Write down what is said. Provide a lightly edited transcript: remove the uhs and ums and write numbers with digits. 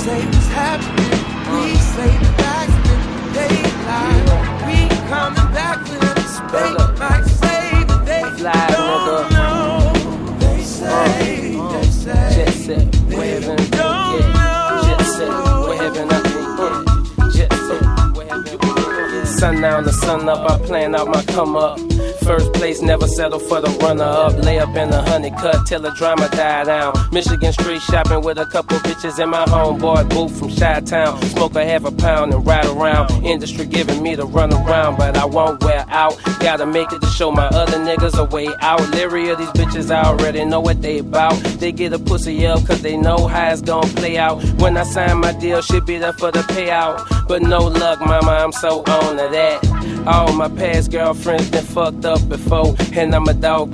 say what's happening. We say the facts, then they lie. We coming back for them. They might say that they don't know. They say, Jet set, we're heaven, yeah. Jet set, we're heaven up, yeah. Jet set, we're heaven, yeah. Sun down to sun up, I plan out my come up. First place, never settle for the runner-up. Lay up in a honey cut till the drama die down. Michigan street shopping with a couple bitches in my homeboy booth from Chi-Town. Smoke a half a pound and ride around. Industry giving me the run around, but I won't wear out. Gotta make it to show my other niggas a way out. Leery of these bitches, I already know what they bout. They get a pussy up cause they know how it's gon' play out. When I sign my deal, shit be there for the payout. But no luck, mama, I'm so on to that. All my past girlfriends been fucked up before, and I'm a dog.